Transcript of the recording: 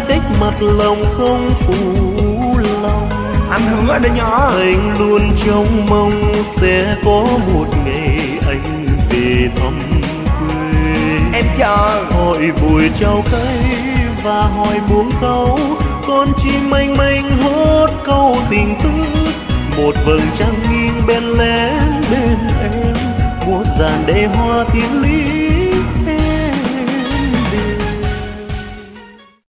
cách mặt lòng không phụ lòng. Anh hứa đấy nhỏ. Anh luôn trông mong sẽ có một ngày anh về thăm quê. Em chờ. Hỏi vội trao cây và hỏi buông câu, con chim mênh mênh hót câu tình tư. Một vầng trăng nghiêng bên lén bên em, một dàn đê hoa thiên lý